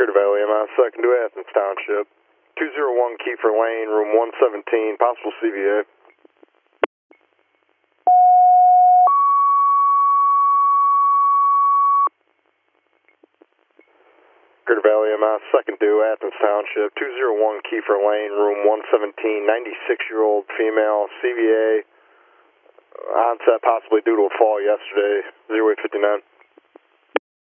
Greater Valley MS, second to Athens Township. 201 Kiefer Lane, room 117, possible CVA. Greater Valley MS, second to Athens Township. 201 Kiefer Lane, room 117, 96-year-old female, CVA. Onset possibly due to a fall yesterday, 0859.